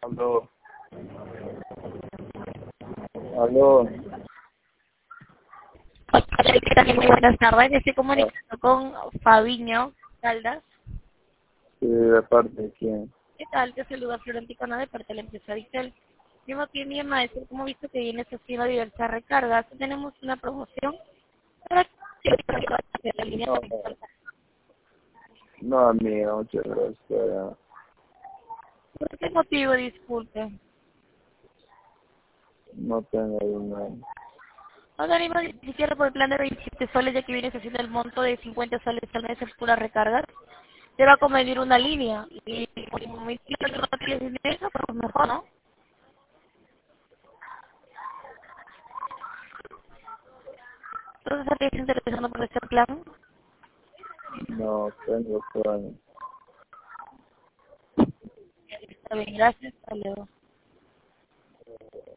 Aló. Aló. Hola, ¿qué tal? Muy buenas tardes. Me estoy comunicando con Fabiño Caldas. Sí, ¿de parte de quién? ¿Qué tal? Te saluda Florenticona de parte de la empresa Dictel. Tengo aquí mi maestro, como visto que vienes haciendo diversas recargas. Tenemos una promoción para que la línea. No, no, amiga, muchas gracias. ¿Por qué motivo? Disculpe. No tengo dinero. No te animo ni siquiera por el plan de 27 soles, ya que vienes haciendo el monto de 50 soles al mes en puras recargas. Te va a convenir una línea. Y como me dices que no tienes dinero, pues mejor, ¿no? Entonces, ¿estás interesado por este plan? No, tengo sueño. Está bien, gracias. Hasta luego.